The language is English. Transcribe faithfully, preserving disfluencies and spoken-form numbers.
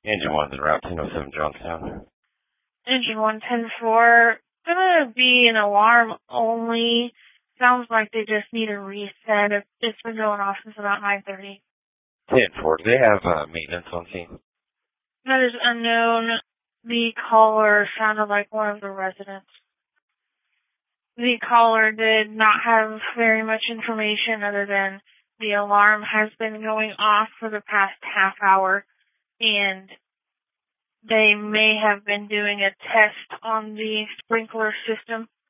Engine one, Route ten oh seven, Johnstown. Engine one ten four, gonna be an alarm only. Sounds like they just need a reset. It's been going off since about nine thirty. ten four, do they have uh, maintenance on scene? That is unknown. The caller sounded like one of the residents. The caller did not have very much information other than the alarm has been going off for the past half hour, and they may have been doing a test on the sprinkler system.